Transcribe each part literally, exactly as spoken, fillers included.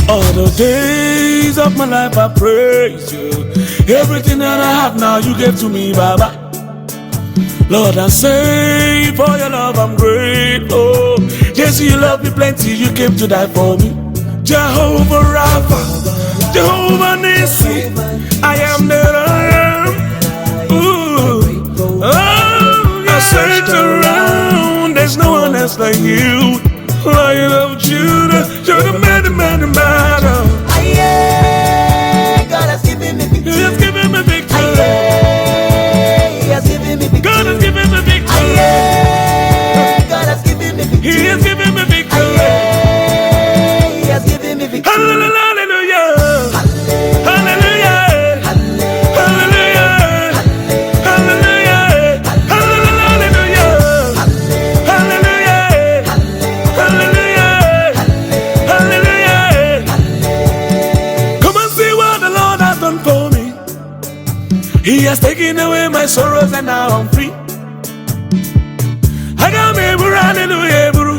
All the days of my life I praise you. Everything that I have now you gave to me, Baba. Lord, I say for your love I'm grateful. Jesus, you love me plenty, you came to die for me. Jehovah Rapha, Jehovah Nissi, I am that I am. Ooh. Oh, I searched around, there's no one else like you. Lion of Judah, you're the man, the man, the man. Aye, God has given me victory. He has given me victory. Aye, He has given me victory. God has given me victory. Aye, God has given me victory. He has given me victory. Aye, He has given me victory. Hallelujah. Hallelujah. Hallelujah. Hallelujah. Hallelujah. Hallelujah. Hallelujah. Hallelujah. Come and see what the Lord has done for me. He has taken away my sorrows and now I'm free. I got me, hallelujah, bro.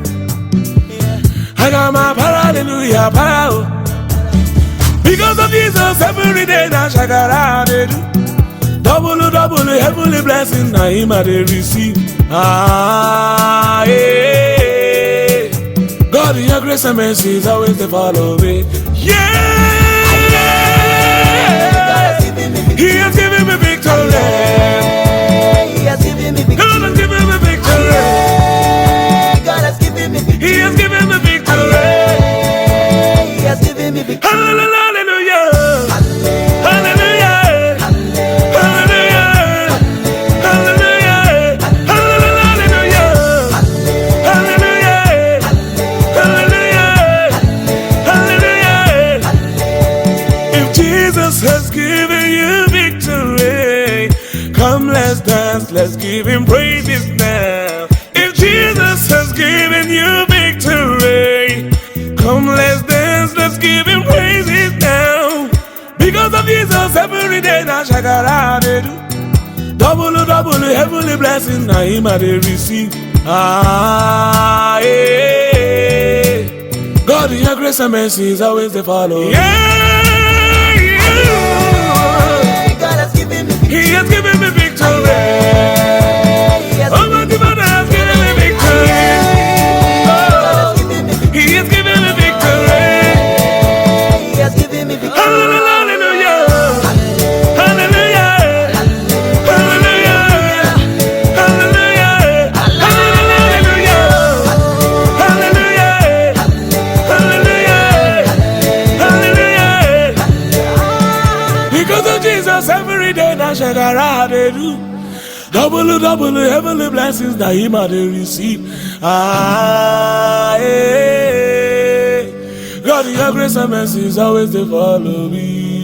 I got my hallelujah, power. Because of Jesus, every day now shakara they do. Double, double, heavenly blessing, now him I they receive. Ah, yeah. God, in your grace and mercy is always to follow me. Yeah. He has given me victory. He has given me victory. God has given me victory. God has given me victory. He has given me victory. He has given me victory. Hallelujah. Hallelujah. Hallelujah. Hallelujah. Hallelujah. Hallelujah. Hallelujah. Hallelujah. If Jesus has given you victory, come let's dance, let's give him praises now. If Jesus has given you victory, come let's dance, let's give him praises now. Because of Jesus, every day now shakara they do. Double, double, heavenly blessing, now him I they receive. Ah, yeah. God, in your grace and mercy is always to follow. Yeah, yeah. God has given me victory. He has given me victory. He has Oh, my God has given me victory. Oh, He has given me victory. He has given me victory. Hallelujah. Hallelujah. Hallelujah. Hallelujah. Hallelujah. Hallelujah. Hallelujah. Because of Jesus, every day that shakara they do. Double, double, heavenly blessings that him I they receive. Ah, yeah. God, your grace and mercy is always to follow me.